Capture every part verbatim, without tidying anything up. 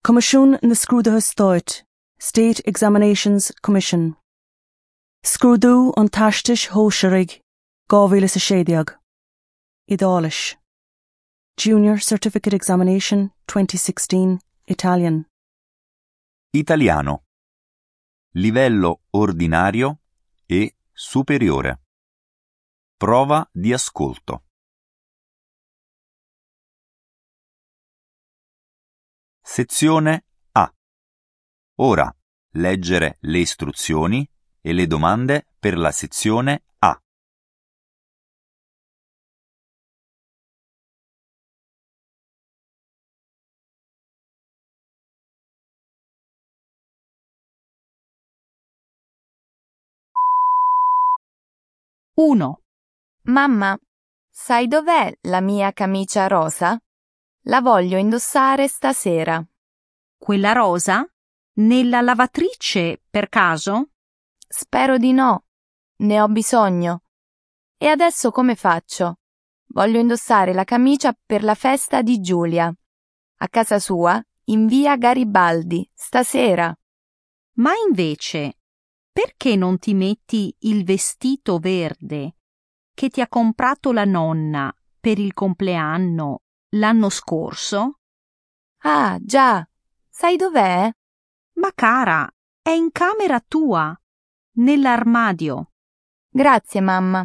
Comisiún na Scrúdatha Stáit, State Examinations Commission. Scrúdú an taistis hóisirig, two thousand sixteen. Idális. Junior Certificate Examination twenty sixteen, Italian. Italiano. Livello ordinario e superiore. Prova di ascolto. Sezione A. Ora leggere le istruzioni e le domande per la sezione A. uno. Mamma, sai dov'è la mia camicia rosa? La voglio indossare stasera. Quella rosa? Nella lavatrice, per caso? Spero di no. Ne ho bisogno. E adesso come faccio? Voglio indossare la camicia per la festa di Giulia. A casa sua, in via Garibaldi, stasera. Ma invece, perché non ti metti il vestito verde che ti ha comprato la nonna per il compleanno l'anno scorso? Ah, già. Sai dov'è? Ma cara, è in camera tua, nell'armadio. Grazie, mamma.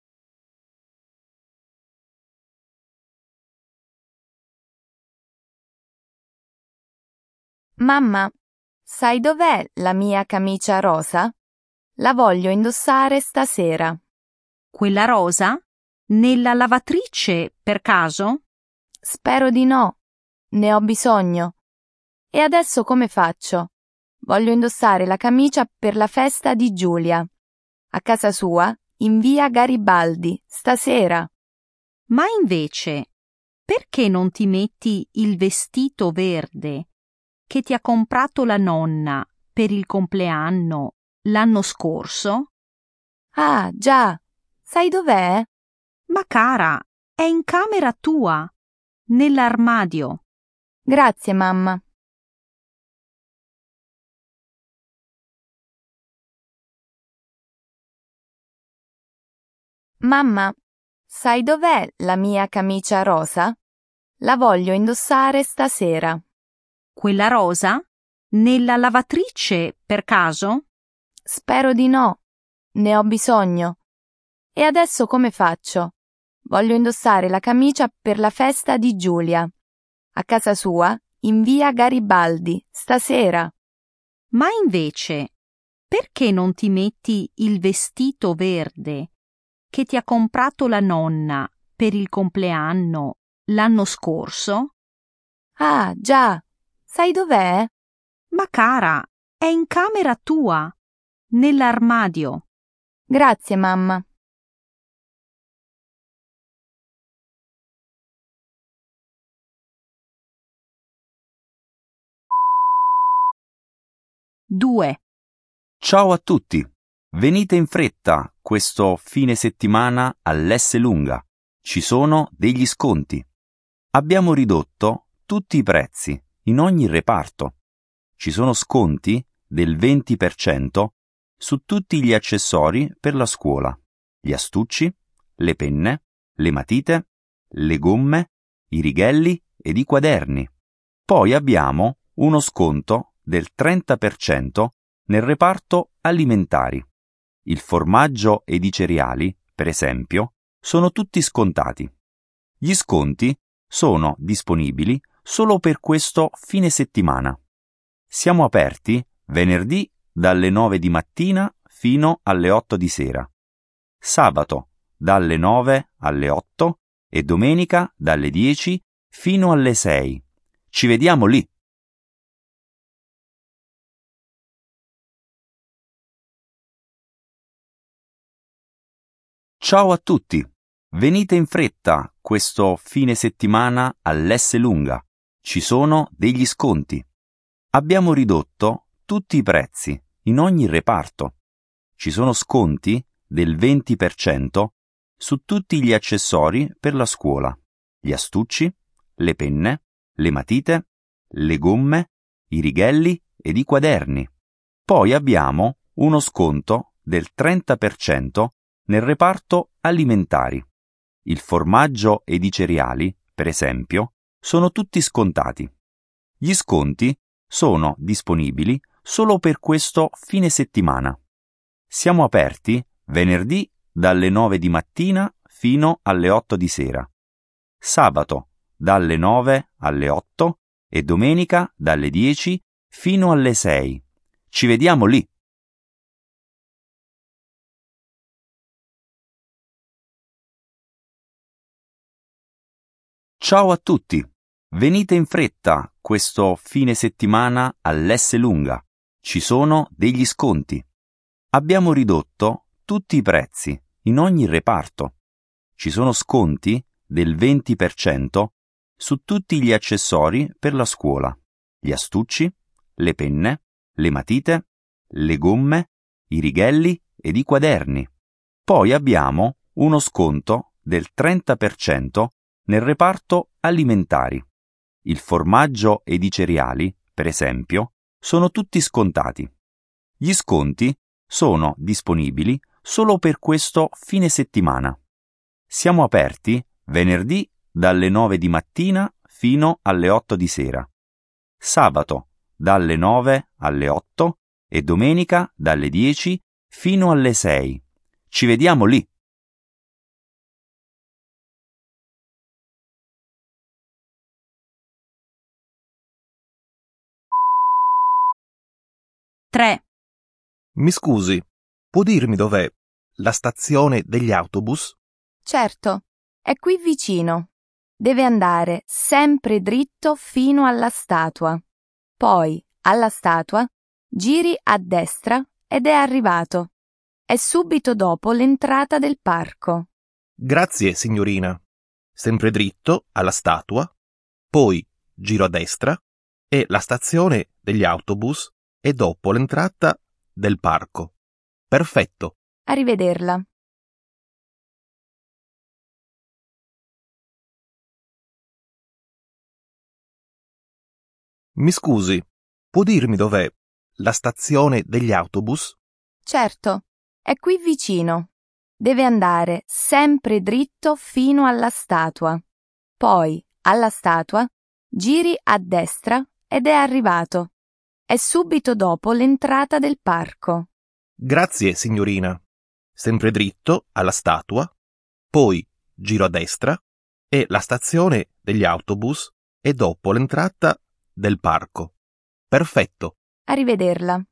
Mamma, sai dov'è la mia camicia rosa? La voglio indossare stasera. Quella rosa? Nella lavatrice, per caso? Spero di no. Ne ho bisogno. E adesso come faccio? Voglio indossare la camicia per la festa di Giulia. A casa sua, in via Garibaldi, stasera. Ma invece, perché non ti metti il vestito verde che ti ha comprato la nonna per il compleanno l'anno scorso? Ah, già. Sai dov'è? Ma cara, è in camera tua, nell'armadio. Grazie, mamma. Mamma, sai dov'è la mia camicia rosa? La voglio indossare stasera. Quella rosa? Nella lavatrice, per caso? Spero di no. Ne ho bisogno. E adesso come faccio? Voglio indossare la camicia per la festa di Giulia. A casa sua, in via Garibaldi, stasera. Ma invece, perché non ti metti il vestito verde che ti ha comprato la nonna per il compleanno l'anno scorso? Ah, già. Sai dov'è? Ma cara, è in camera tua, nell'armadio. Grazie, mamma. due. Ciao a tutti! Venite in fretta questo fine settimana all'Esselunga. Ci sono degli sconti. Abbiamo ridotto tutti i prezzi in ogni reparto. Ci sono sconti del venti per cento su tutti gli accessori per la scuola, gli astucci, le penne, le matite, le gomme, i righelli ed i quaderni. Poi abbiamo uno sconto del trenta per cento nel reparto alimentari. Il formaggio ed i cereali, per esempio, sono tutti scontati. Gli sconti sono disponibili solo per questo fine settimana. Siamo aperti venerdì dalle nove di mattina fino alle otto di sera, sabato dalle nove alle otto e domenica dalle dieci fino alle sei. Ci vediamo lì! Ciao a tutti! Venite in fretta questo fine settimana all'Esselunga. Ci sono degli sconti. Abbiamo ridotto tutti i prezzi in ogni reparto. Ci sono sconti del venti per cento su tutti gli accessori per la scuola, gli astucci, le penne, le matite, le gomme, i righelli ed i quaderni. Poi abbiamo uno sconto del trenta per cento nel reparto alimentari. Il formaggio ed i cereali, per esempio, sono tutti scontati. Gli sconti sono disponibili solo per questo fine settimana. Siamo aperti venerdì dalle nove di mattina fino alle otto di sera, sabato dalle nove alle otto e domenica dalle dieci fino alle sei. Ci vediamo lì! Ciao a tutti! Venite in fretta questo fine settimana all'Esselunga. Ci sono degli sconti. Abbiamo ridotto tutti i prezzi in ogni reparto. Ci sono sconti del venti per cento su tutti gli accessori per la scuola, gli astucci, le penne, le matite, le gomme, i righelli ed i quaderni. Poi abbiamo uno sconto del trenta per cento nel reparto alimentari. Il formaggio ed i cereali, per esempio, sono tutti scontati. Gli sconti sono disponibili solo per questo fine settimana. Siamo aperti venerdì dalle nove di mattina fino alle otto di sera, sabato dalle nove alle otto e domenica dalle dieci fino alle sei. Ci vediamo lì! tre. Mi scusi, può dirmi dov'è la stazione degli autobus? Certo, è qui vicino. Deve andare sempre dritto fino alla statua. Poi, alla statua, giri a destra ed è arrivato. È subito dopo l'entrata del parco. Grazie, signorina. Sempre dritto alla statua, poi giro a destra e la stazione degli autobus è dopo l'entrata del parco. Perfetto. Arrivederla. Mi scusi, può dirmi dov'è la stazione degli autobus? Certo, è qui vicino. Deve andare sempre dritto fino alla statua. Poi, alla statua, giri a destra ed è arrivato. È subito dopo l'entrata del parco. Grazie, signorina. Sempre dritto alla statua, poi giro a destra e la stazione degli autobus è dopo l'entrata del parco. Perfetto. Arrivederla.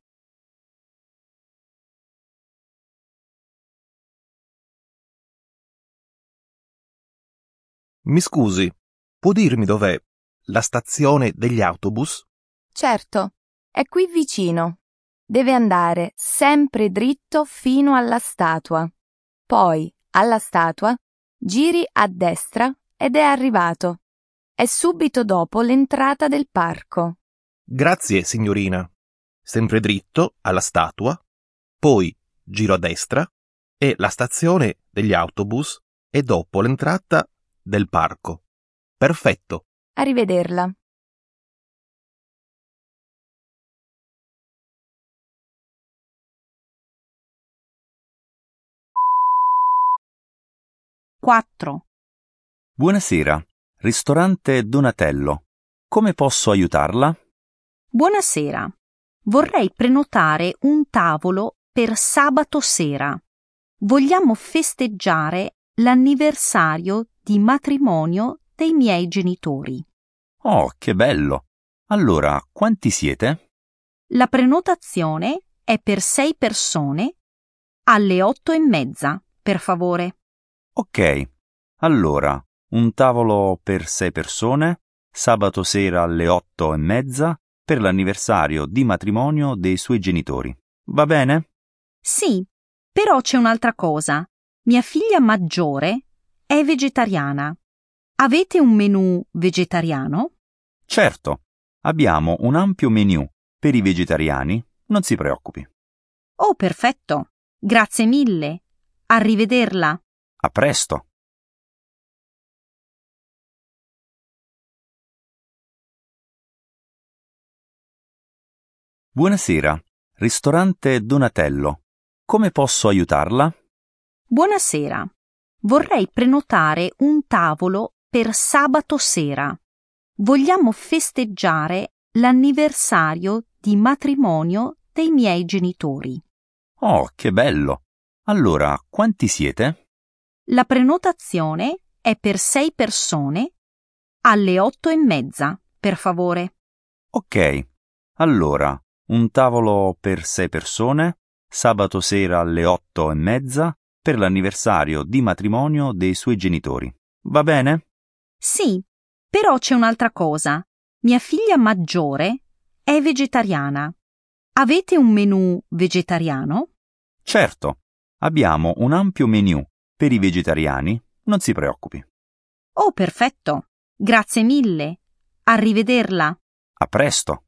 Mi scusi, può dirmi dov'è la stazione degli autobus? Certo, è qui vicino. Deve andare sempre dritto fino alla statua. Poi, alla statua, giri a destra ed è arrivato. È subito dopo l'entrata del parco. Grazie, signorina. Sempre dritto alla statua, poi giro a destra e la stazione degli autobus è dopo l'entrata del parco. Perfetto. Arrivederla. quattro. Buonasera, ristorante Donatello. Come posso aiutarla? Buonasera. Vorrei prenotare un tavolo per sabato sera. Vogliamo festeggiare l'anniversario di matrimonio dei miei genitori. Oh, che bello! Allora, quanti siete? La prenotazione è per sei persone alle otto e mezza, per favore. Ok, allora, un tavolo per sei persone, sabato sera alle otto e mezza, per l'anniversario di matrimonio dei suoi genitori. Va bene? Sì, però c'è un'altra cosa. Mia figlia maggiore è vegetariana. Avete un menù vegetariano? Certo, abbiamo un ampio menù per i vegetariani, non si preoccupi. Oh, perfetto. Grazie mille. Arrivederla. A presto! Buonasera, ristorante Donatello. Come posso aiutarla? Buonasera. Vorrei prenotare un tavolo per sabato sera. Vogliamo festeggiare l'anniversario di matrimonio dei miei genitori. Oh, che bello! Allora, quanti siete? La prenotazione è per sei persone alle otto e mezza, per favore. Ok, allora, un tavolo per sei persone, sabato sera alle otto e mezza, per l'anniversario di matrimonio dei suoi genitori. Va bene? Sì, però c'è un'altra cosa. Mia figlia maggiore è vegetariana. Avete un menù vegetariano? Certo, abbiamo un ampio menù per i vegetariani, non si preoccupi. Oh, perfetto. Grazie mille. Arrivederla. A presto!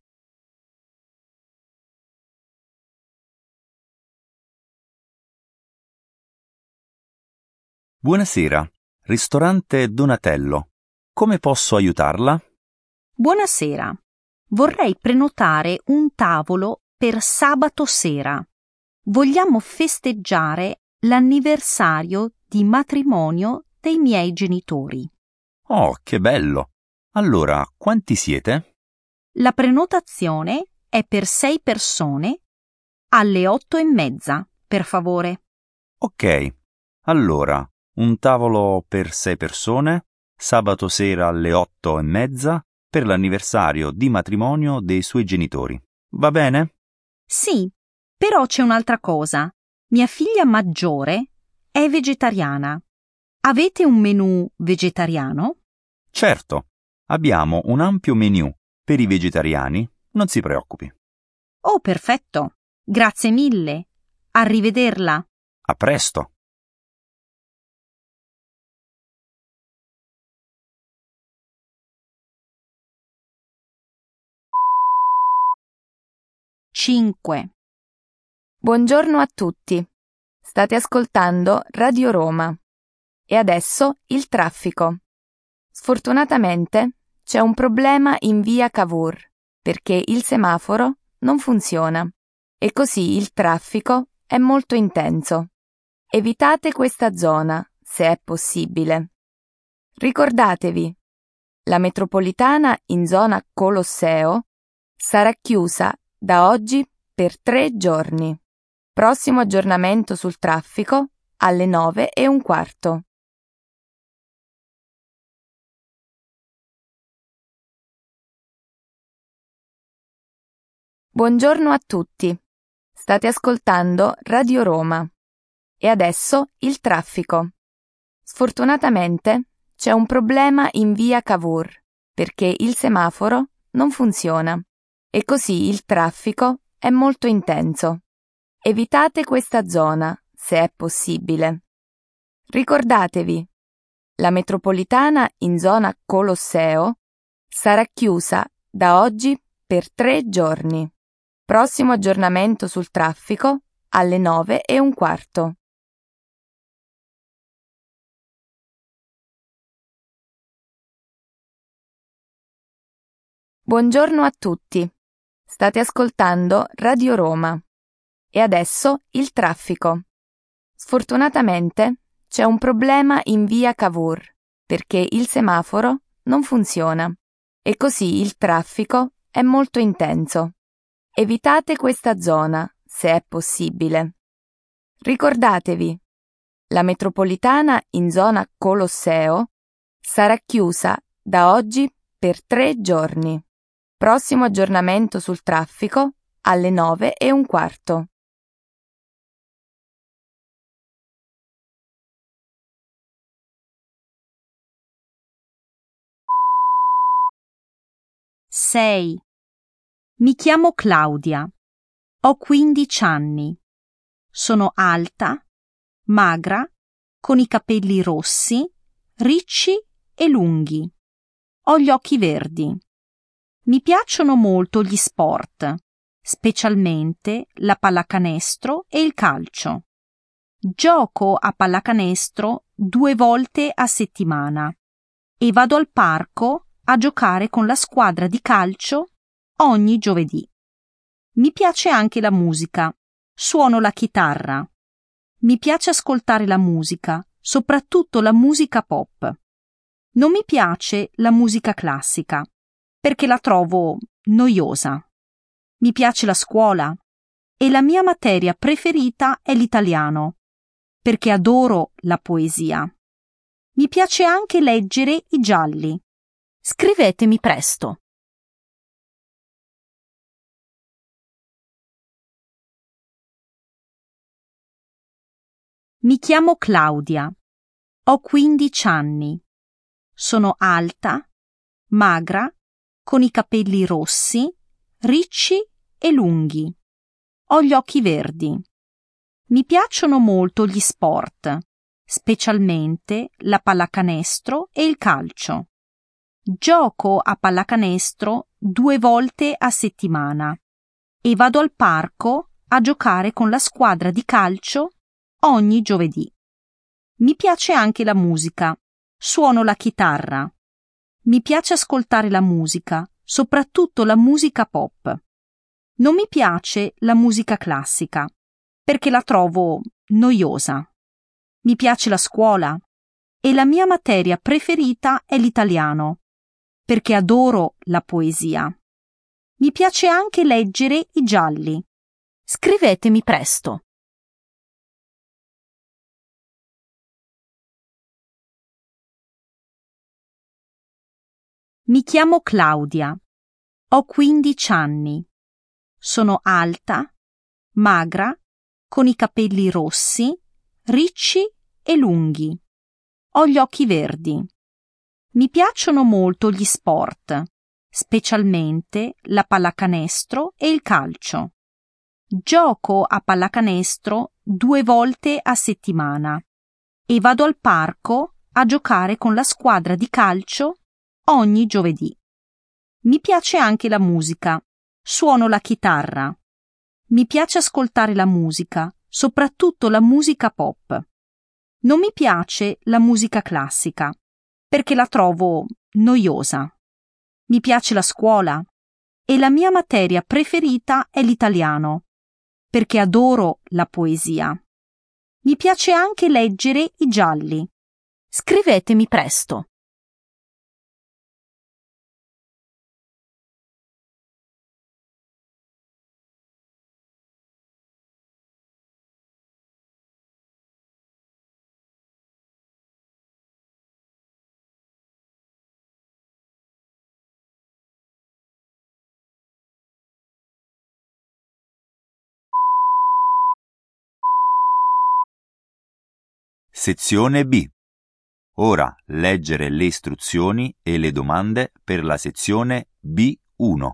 Buonasera, ristorante Donatello. Come posso aiutarla? Buonasera. Vorrei prenotare un tavolo per sabato sera. Vogliamo festeggiare l'anniversario di matrimonio dei miei genitori. Oh, che bello! Allora, quanti siete? La prenotazione è per sei persone alle otto e mezza, per favore. Ok, allora, un tavolo per sei persone, sabato sera alle otto e mezza, per l'anniversario di matrimonio dei suoi genitori. Va bene? Sì, però c'è un'altra cosa. Mia figlia maggiore è vegetariana. Avete un menù vegetariano? Certo, abbiamo un ampio menù per i vegetariani, non si preoccupi. Oh, perfetto. Grazie mille. Arrivederla. A presto! cinque. Buongiorno a tutti. State ascoltando Radio Roma. E adesso il traffico. Sfortunatamente c'è un problema in via Cavour perché il semaforo non funziona e così il traffico è molto intenso. Evitate questa zona se è possibile. Ricordatevi, la metropolitana in zona Colosseo sarà chiusa da oggi per tre giorni. Prossimo aggiornamento sul traffico alle nove e un quarto. Buongiorno a tutti. State ascoltando Radio Roma. E adesso il traffico. Sfortunatamente c'è un problema in via Cavour perché il semaforo non funziona e così il traffico è molto intenso. Evitate questa zona se è possibile. Ricordatevi, la metropolitana in zona Colosseo sarà chiusa da oggi per tre giorni. Prossimo aggiornamento sul traffico alle nove e un quarto. Buongiorno a tutti. State ascoltando Radio Roma. E adesso il traffico. Sfortunatamente c'è un problema in via Cavour perché il semaforo non funziona e così il traffico è molto intenso. Evitate questa zona se è possibile. Ricordatevi, la metropolitana in zona Colosseo sarà chiusa da oggi per tre giorni. Prossimo aggiornamento sul traffico alle nove e un quarto. sei. Mi chiamo Claudia. Ho quindici anni. Sono alta, magra, con i capelli rossi, ricci e lunghi. Ho gli occhi verdi. Mi piacciono molto gli sport, specialmente la pallacanestro e il calcio. Gioco a pallacanestro due volte a settimana e vado al parco a giocare con la squadra di calcio ogni giovedì. Mi piace anche la musica. Suono la chitarra. Mi piace ascoltare la musica, soprattutto la musica pop. Non mi piace la musica classica, perché la trovo noiosa. Mi piace la scuola e la mia materia preferita è l'italiano, perché adoro la poesia. Mi piace anche leggere i gialli. Scrivetemi presto. Mi chiamo Claudia. Ho quindici anni. Sono alta, magra, con i capelli rossi, ricci e lunghi. Ho gli occhi verdi. Mi piacciono molto gli sport, specialmente la pallacanestro e il calcio. Gioco a pallacanestro due volte a settimana e vado al parco a giocare con la squadra di calcio ogni giovedì. Mi piace anche la musica. Suono la chitarra. Mi piace ascoltare la musica, soprattutto la musica pop. Non mi piace la musica classica, perché la trovo noiosa. Mi piace la scuola e la mia materia preferita è l'italiano, perché adoro la poesia. Mi piace anche leggere i gialli. Scrivetemi presto. Mi chiamo Claudia. Ho quindici anni. Sono alta, magra, con i capelli rossi, ricci e lunghi. Ho gli occhi verdi. Mi piacciono molto gli sport, specialmente la pallacanestro e il calcio. Gioco a pallacanestro due volte a settimana e vado al parco a giocare con la squadra di calcio ogni giovedì. Mi piace anche la musica. Suono la chitarra. Mi piace ascoltare la musica, soprattutto la musica pop. Non mi piace la musica classica, perché la trovo noiosa. Mi piace la scuola e la mia materia preferita è l'italiano, perché adoro la poesia. Mi piace anche leggere i gialli. Scrivetemi presto. Sezione B. Ora leggere le istruzioni e le domande per la sezione B uno.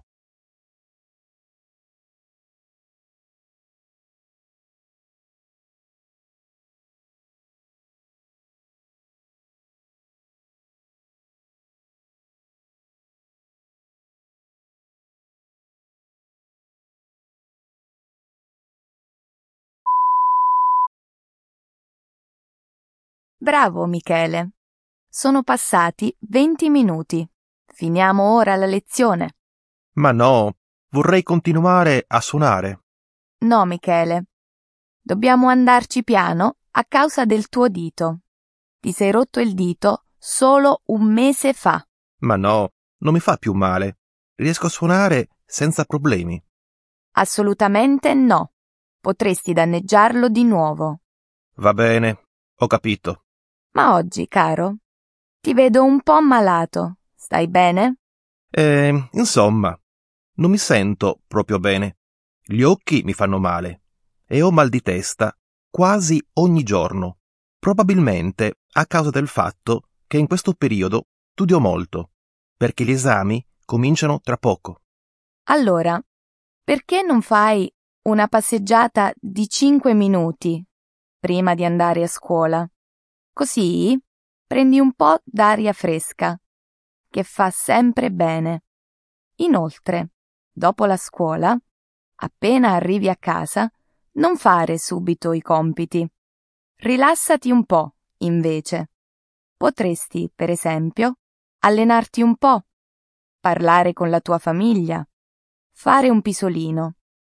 Bravo, Michele. Sono passati venti minuti. Finiamo ora la lezione. Ma no, vorrei continuare a suonare. No, Michele. Dobbiamo andarci piano a causa del tuo dito. Ti sei rotto il dito solo un mese fa. Ma no, non mi fa più male. Riesco a suonare senza problemi. Assolutamente no. Potresti danneggiarlo di nuovo. Va bene, ho capito. Ma oggi, caro, ti vedo un po' malato. Stai bene? Eh, insomma, non mi sento proprio bene. Gli occhi mi fanno male e ho mal di testa quasi ogni giorno, probabilmente a causa del fatto che in questo periodo studio molto, perché gli esami cominciano tra poco. Allora, perché non fai una passeggiata di cinque minuti prima di andare a scuola? Così prendi un po' d'aria fresca, che fa sempre bene. Inoltre, dopo la scuola, appena arrivi a casa, non fare subito i compiti. Rilassati un po', invece. Potresti, per esempio, allenarti un po', parlare con la tua famiglia, fare un pisolino.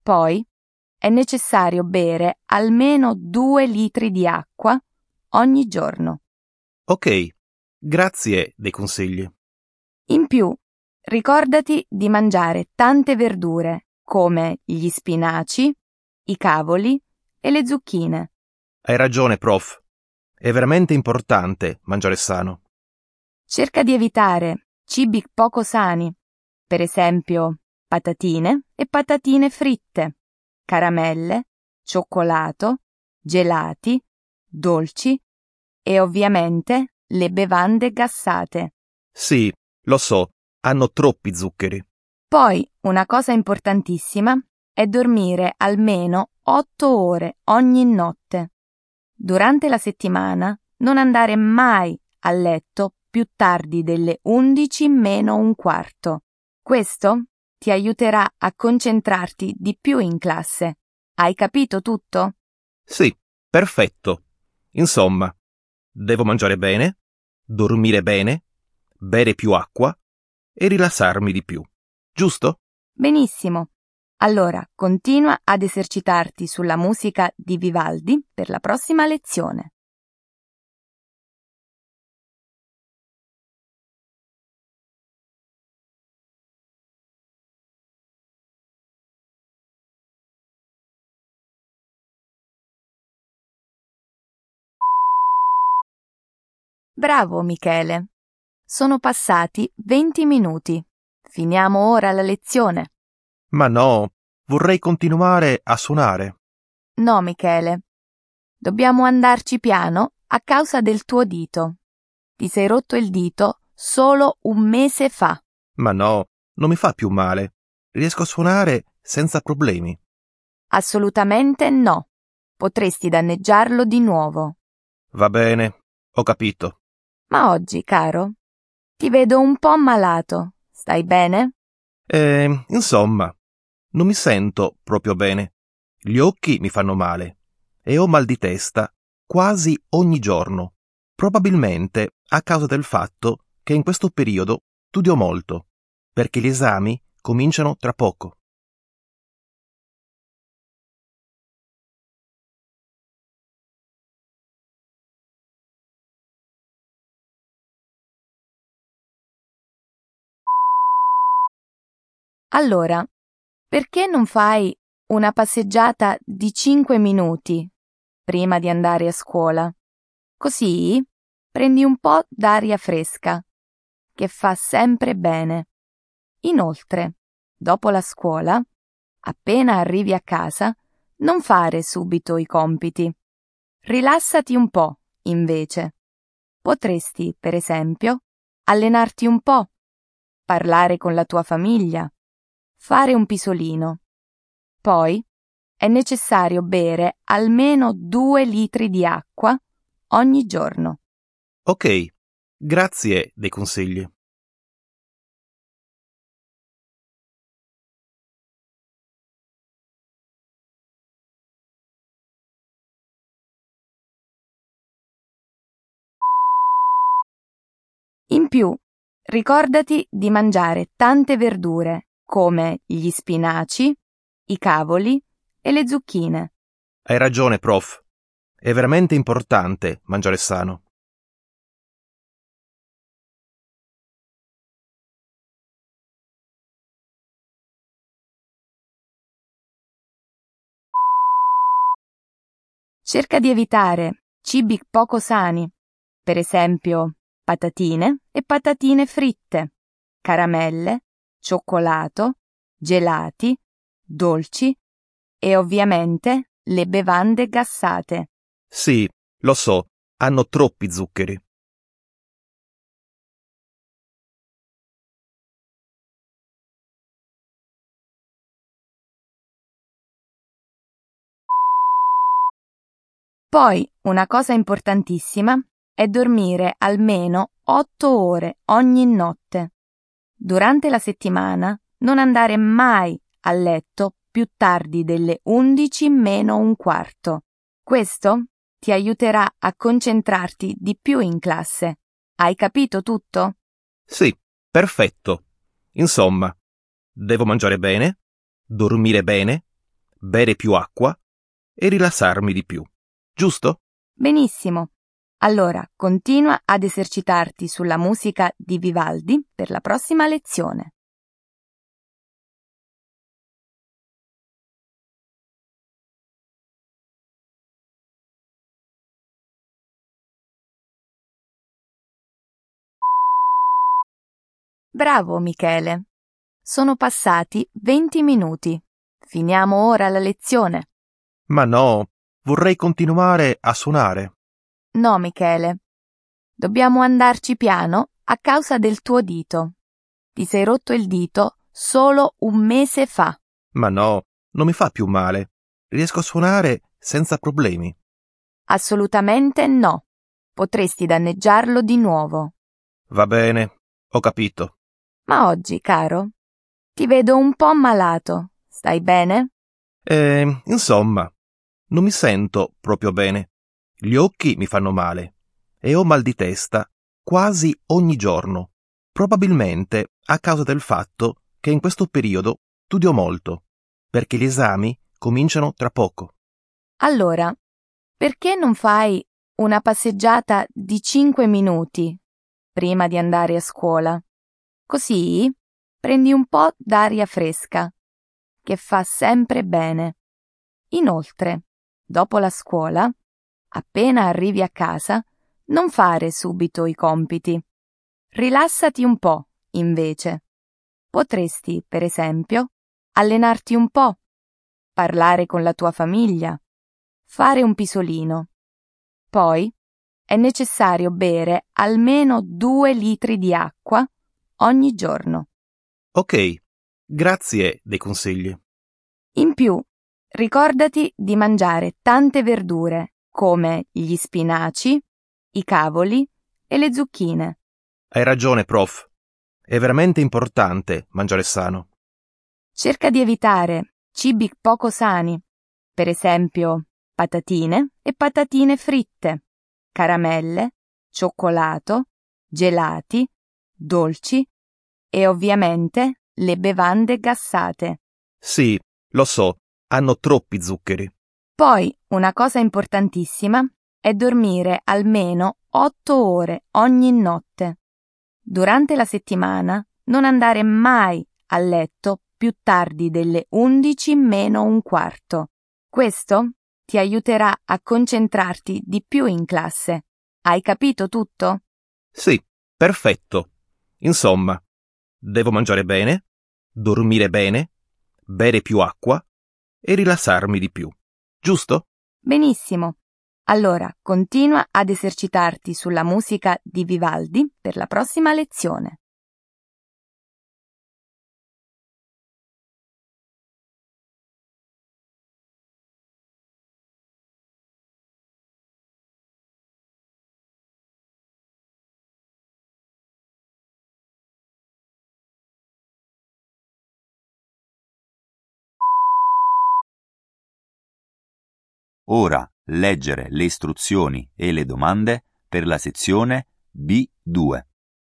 Poi è necessario bere almeno due litri di acqua ogni giorno. Ok, grazie dei consigli. In più, ricordati di mangiare tante verdure come gli spinaci, i cavoli e le zucchine. Hai ragione, prof. È veramente importante mangiare sano. Cerca di evitare cibi poco sani, per esempio patatine e patatine fritte, caramelle, cioccolato, gelati, dolci e ovviamente le bevande gassate. Sì, lo so, hanno troppi zuccheri. Poi, una cosa importantissima è dormire almeno otto ore ogni notte. Durante la settimana non andare mai a letto più tardi delle undici meno un quarto. Questo ti aiuterà a concentrarti di più in classe. Hai capito tutto? Sì, perfetto. Insomma, devo mangiare bene, dormire bene, bere più acqua e rilassarmi di più. Giusto? Benissimo. Allora, continua ad esercitarti sulla musica di Vivaldi per la prossima lezione. Bravo, Michele. Sono passati venti minuti. Finiamo ora la lezione. Ma no, vorrei continuare a suonare. No, Michele. Dobbiamo andarci piano a causa del tuo dito. Ti sei rotto il dito solo un mese fa. Ma no, non mi fa più male. Riesco a suonare senza problemi. Assolutamente no. Potresti danneggiarlo di nuovo. Va bene, ho capito. Ma oggi, caro, ti vedo un po' malato. Stai bene? E, insomma, non mi sento proprio bene. Gli occhi mi fanno male e ho mal di testa quasi ogni giorno, probabilmente a causa del fatto che in questo periodo studio molto, perché gli esami cominciano tra poco. Allora, perché non fai una passeggiata di cinque minuti prima di andare a scuola? Così prendi un po' d'aria fresca, che fa sempre bene. Inoltre, dopo la scuola, appena arrivi a casa, non fare subito i compiti. Rilassati un po', invece. Potresti, per esempio, allenarti un po', parlare con la tua famiglia, fare un pisolino. Poi è necessario bere almeno due litri di acqua ogni giorno. Ok, grazie dei consigli. In più, ricordati di mangiare tante verdure come gli spinaci, i cavoli e le zucchine. Hai ragione, prof. È veramente importante mangiare sano. Cerca di evitare cibi poco sani, per esempio patatine e patatine fritte, caramelle, cioccolato, gelati, dolci e ovviamente le bevande gassate. Sì, lo so, hanno troppi zuccheri. Poi, una cosa importantissima è dormire almeno otto ore ogni notte. Durante la settimana non andare mai a letto più tardi delle undici meno un quarto. Questo ti aiuterà a concentrarti di più in classe. Hai capito tutto? Sì, perfetto. Insomma, devo mangiare bene, dormire bene, bere più acqua e rilassarmi di più. Giusto? Benissimo. Allora, continua ad esercitarti sulla musica di Vivaldi per la prossima lezione. Bravo, Michele. Sono passati venti minuti. Finiamo ora la lezione. Ma no, vorrei continuare a suonare. No, Michele. Dobbiamo andarci piano a causa del tuo dito. Ti sei rotto il dito solo un mese fa. Ma no, non mi fa più male. Riesco a suonare senza problemi. Assolutamente no. Potresti danneggiarlo di nuovo. Va bene, ho capito. Ma oggi, caro, ti vedo un po' malato. Stai bene? E, insomma, non mi sento proprio bene. Gli occhi mi fanno male e ho mal di testa quasi ogni giorno, probabilmente a causa del fatto che in questo periodo studio molto, perché gli esami cominciano tra poco. Allora, perché non fai una passeggiata di cinque minuti prima di andare a scuola? Così prendi un po' d'aria fresca, che fa sempre bene. Inoltre, dopo la scuola, appena arrivi a casa, non fare subito i compiti. Rilassati un po', invece. Potresti, per esempio, allenarti un po', parlare con la tua famiglia, fare un pisolino. Poi è necessario bere almeno due litri di acqua ogni giorno. Ok, grazie dei consigli. In più, ricordati di mangiare tante verdure, come gli spinaci, i cavoli e le zucchine. Hai ragione, prof. È veramente importante mangiare sano. Cerca di evitare cibi poco sani, per esempio patatine e patatine fritte, caramelle, cioccolato, gelati, dolci e ovviamente le bevande gassate. Sì, lo so, hanno troppi zuccheri. Poi, una cosa importantissima è dormire almeno otto ore ogni notte. Durante la settimana non andare mai a letto più tardi delle undici meno un quarto. Questo ti aiuterà a concentrarti di più in classe. Hai capito tutto? Sì, perfetto. Insomma, devo mangiare bene, dormire bene, bere più acqua e rilassarmi di più. Giusto? Benissimo. Allora, continua ad esercitarti sulla musica di Vivaldi per la prossima lezione. Ora leggere le istruzioni e le domande per la sezione B due.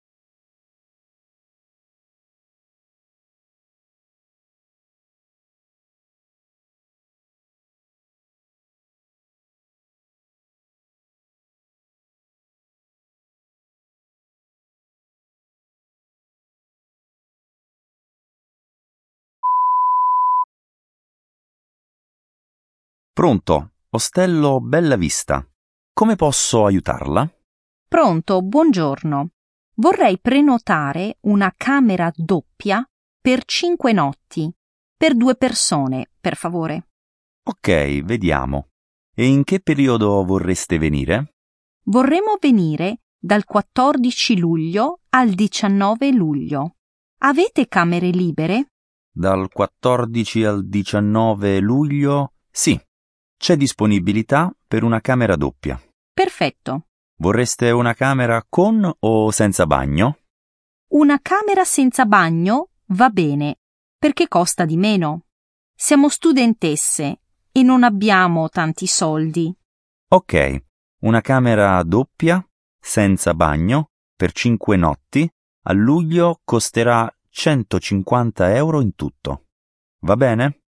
Pronto, Ostello Bellavista. Come posso aiutarla? Pronto, buongiorno. Vorrei prenotare una camera doppia per cinque notti, per due persone, per favore. Ok, vediamo. E in che periodo vorreste venire? Vorremmo venire dal quattordici luglio al diciannove luglio. Avete camere libere? Dal quattordici al diciannove luglio? Sì, c'è disponibilità per una camera doppia. Perfetto. Vorreste una camera con o senza bagno? Una camera senza bagno va bene, perché costa di meno. Siamo studentesse e non abbiamo tanti soldi. Ok, una camera doppia, senza bagno, per cinque notti, a luglio costerà centocinquanta euro in tutto. Va bene?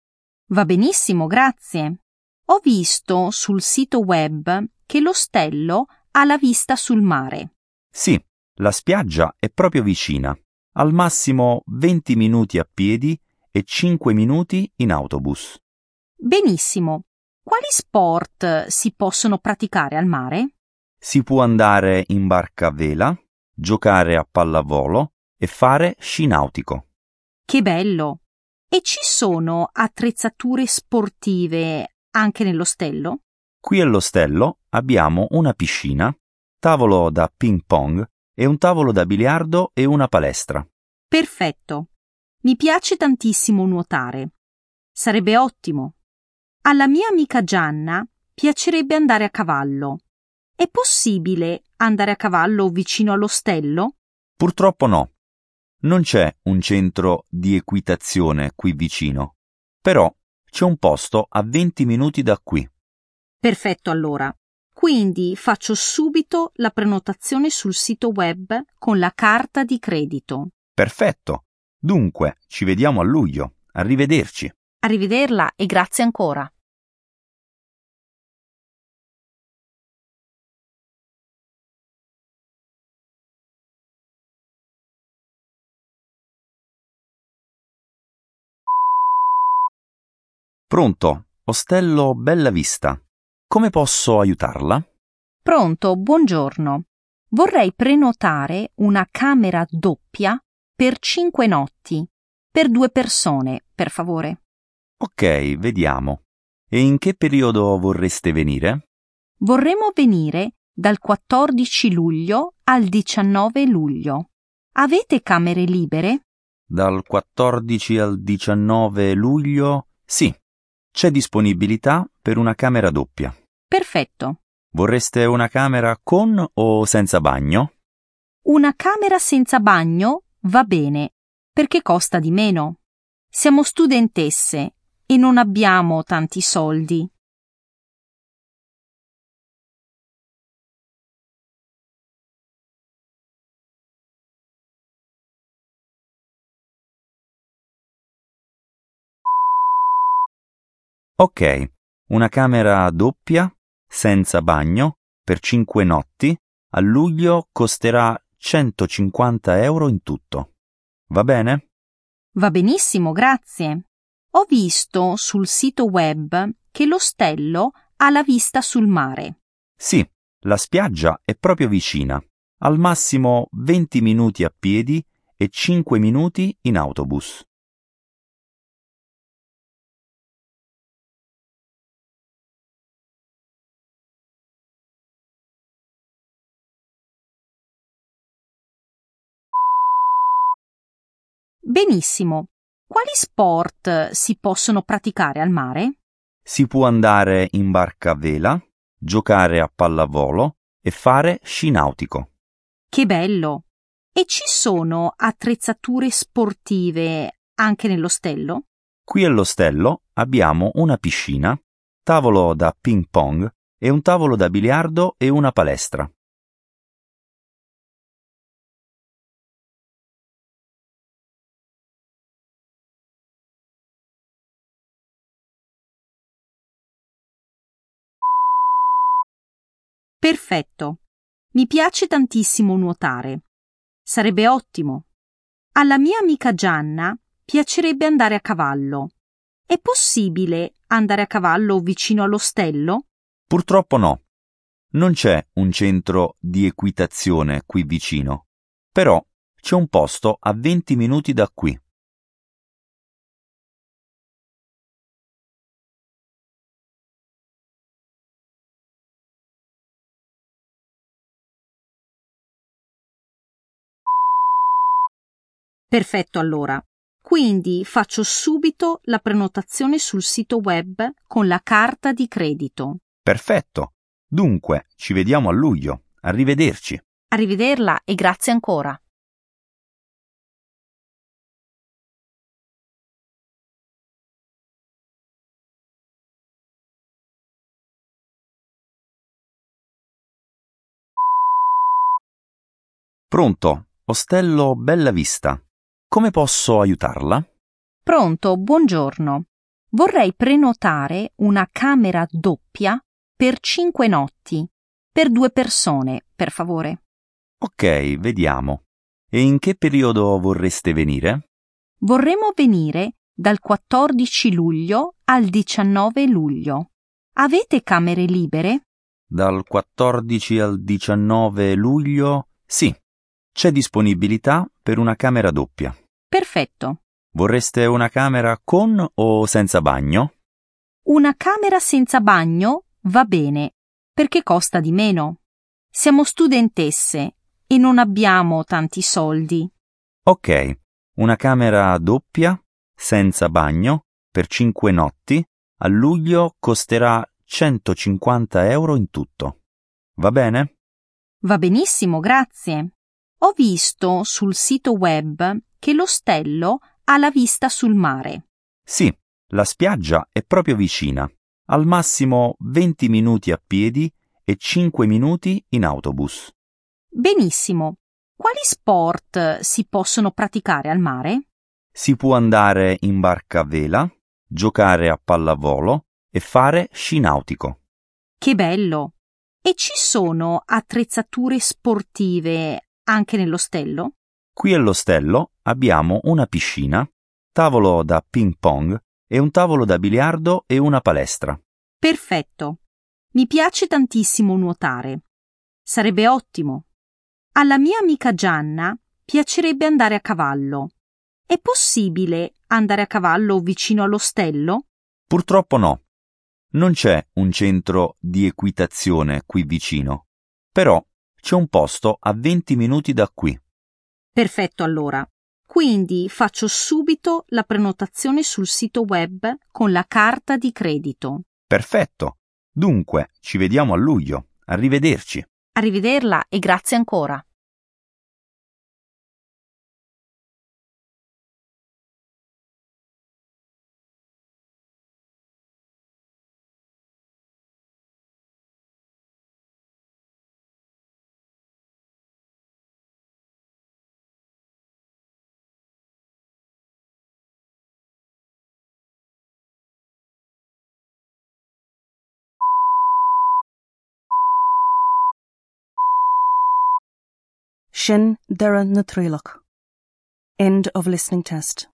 Va benissimo, grazie. Ho visto sul sito web che l'ostello ha la vista sul mare. Sì, la spiaggia è proprio vicina, al massimo venti minuti a piedi e cinque minuti in autobus. Benissimo. Quali sport si possono praticare al mare? Si può andare in barca a vela, giocare a pallavolo e fare sci nautico. Che bello! E ci sono attrezzature sportive anche nell'ostello? Qui all'ostello abbiamo una piscina, tavolo da ping pong e un tavolo da biliardo e una palestra. Perfetto. Mi piace tantissimo nuotare. Sarebbe ottimo. Alla mia amica Gianna piacerebbe andare a cavallo. È possibile andare a cavallo vicino all'ostello? Purtroppo no. Non c'è un centro di equitazione qui vicino, però c'è un posto a venti minuti da qui. Perfetto allora. Quindi faccio subito la prenotazione sul sito web con la carta di credito. Perfetto. Dunque, ci vediamo a luglio. Arrivederci. Arrivederla e grazie ancora. Pronto, Ostello Bella Vista. Come posso aiutarla? Pronto, buongiorno. Vorrei prenotare una camera doppia per cinque notti, per due persone, per favore. Ok, vediamo. E in che periodo vorreste venire? Vorremmo venire dal quattordici luglio al diciannove luglio. Avete camere libere? Dal quattordici al diciannove luglio? Sì, c'è disponibilità per una camera doppia. Perfetto. Vorreste una camera con o senza bagno? Una camera senza bagno va bene, perché costa di meno. Siamo studentesse e non abbiamo tanti soldi. Ok, una camera doppia, senza bagno, per cinque notti, a luglio costerà centocinquanta euro in tutto. Va bene? Va benissimo, grazie. Ho visto sul sito web che l'ostello ha la vista sul mare. Sì, la spiaggia è proprio vicina, al massimo venti minuti a piedi e cinque minuti in autobus. Benissimo. Quali sport si possono praticare al mare? Si può andare in barca a vela, giocare a pallavolo e fare sci nautico. Che bello! E ci sono attrezzature sportive anche nell'ostello? Qui all'ostello abbiamo una piscina, tavolo da ping pong e un tavolo da biliardo e una palestra. Perfetto. Mi piace tantissimo nuotare. Sarebbe ottimo. Alla mia amica Gianna piacerebbe andare a cavallo. È possibile andare a cavallo vicino all'ostello? Purtroppo no. Non c'è un centro di equitazione qui vicino, però c'è un posto a venti minuti da qui. Perfetto allora. Quindi faccio subito la prenotazione sul sito web con la carta di credito. Perfetto. Dunque, ci vediamo a luglio. Arrivederci. Arrivederla e grazie ancora. Pronto, Ostello Bella Vista. Come posso aiutarla? Pronto, buongiorno. Vorrei prenotare una camera doppia per cinque notti, per due persone, per favore. Ok, vediamo. E in che periodo vorreste venire? Vorremmo venire dal quattordici luglio al diciannove luglio. Avete camere libere? Dal quattordici al diciannove luglio? Sì, c'è disponibilità per una camera doppia. Perfetto. Vorreste una camera con o senza bagno? Una camera senza bagno va bene, perché costa di meno. Siamo studentesse e non abbiamo tanti soldi. Ok, una camera doppia, senza bagno, per cinque notti, a luglio costerà centocinquanta euro in tutto. Va bene? Va benissimo, grazie. Ho visto sul sito web che l'ostello ha la vista sul mare. Sì, la spiaggia è proprio vicina, al massimo venti minuti a piedi e cinque minuti in autobus. Benissimo. Quali sport si possono praticare al mare? Si può andare in barca a vela, giocare a pallavolo e fare sci nautico. Che bello! E ci sono attrezzature sportive anche nell'ostello? Qui all'ostello abbiamo una piscina, tavolo da ping pong e un tavolo da biliardo e una palestra. Perfetto. Mi piace tantissimo nuotare. Sarebbe ottimo. Alla mia amica Gianna piacerebbe andare a cavallo. È possibile andare a cavallo vicino all'ostello? Purtroppo no. Non c'è un centro di equitazione qui vicino, però c'è un posto a venti minuti da qui. Perfetto allora. Quindi faccio subito la prenotazione sul sito web con la carta di credito. Perfetto. Dunque, ci vediamo a luglio. Arrivederci. Arrivederla e grazie ancora. Sin deireadh na trialach. End of listening test.